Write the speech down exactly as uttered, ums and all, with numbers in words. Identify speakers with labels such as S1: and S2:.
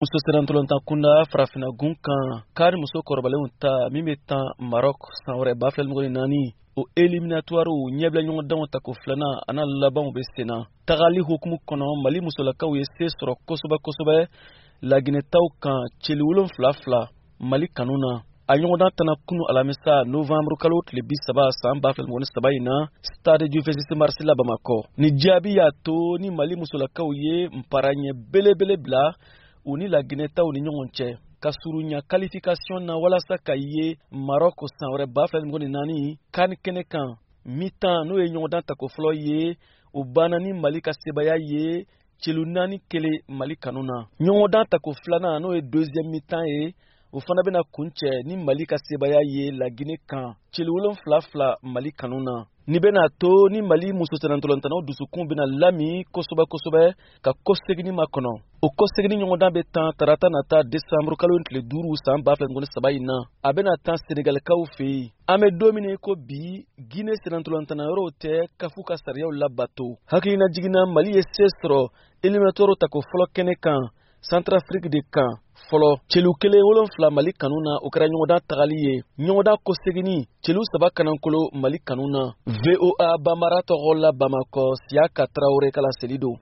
S1: Muso serantolonta kunda farafina gun kan kari muso kɔrɔbalenw ta min bɛ tan Maroc san wɛrɛ ba fila ni naani o éliminatoire ɲɛbila ɲɔgɔn danw ta ko filanan ana labanw bɛ senna tagali hukumu kɔnɔ Mali musolakaw ye se sɔrɔ kosɛbɛ kosɛbɛ laginɛtaw kan cɛli wolonfila fila Mali kanu na a ɲɔgɔndan tana kunu alamisa novembre kalo tile bi saba san ba fila ni saba in na stade du vingt-six mars la Bamakɔ ni jaabi y'a to ni Mali musolakaw ye mparanɲɛ belebele bila u ni laginɛtaw ni ɲɔgɔn cɛ ka surunya qualification na walasa ka ye Maroc san wɛrɛ ba fila ni naani kan kɛnɛ kan mi-temps n'o ye ɲɔgɔndan tako fɔlɔ ye u banna ni Mali ka sebaya ye celu naani kelen Mali kanu na ɲɔgɔndan tako filanan n'o ye deuxième mi-temps ye o fana bɛna kuncɛ ni Mali ka sebaya ye Laginɛ kan celu wolonfila fila Mali kanu na ni bɛna to ni Mali muso serantolantanaw dusukun bɛna lami kosɛbɛ kosɛbɛ ka kɔsegini ma kɔnɔ o kɔsegini ɲɔgɔndan bɛ tan tarata nata décembre kalo tile duuru san ba fila ni saba in na a bɛna tan Senegalikaw fɛ yen an bɛ don min ko bi Guinée serantolantana yɔrɔw tɛ kafu ka sariyaw labato hakilina jiginna Mali ye se sɔrɔ éliminatoire tako fɔlɔ kɛnɛ kan Centrafrique de kan fɔlɔ celu kelen wolonfila Mali kanu na o kɛra ɲɔgɔndan tagali ye ɲɔgɔndan kɔsegini celu saba kanankolo Mali kanu na V O A Bambara tɔgɔ la Bamakɔ Siyaka Traoré kala seli don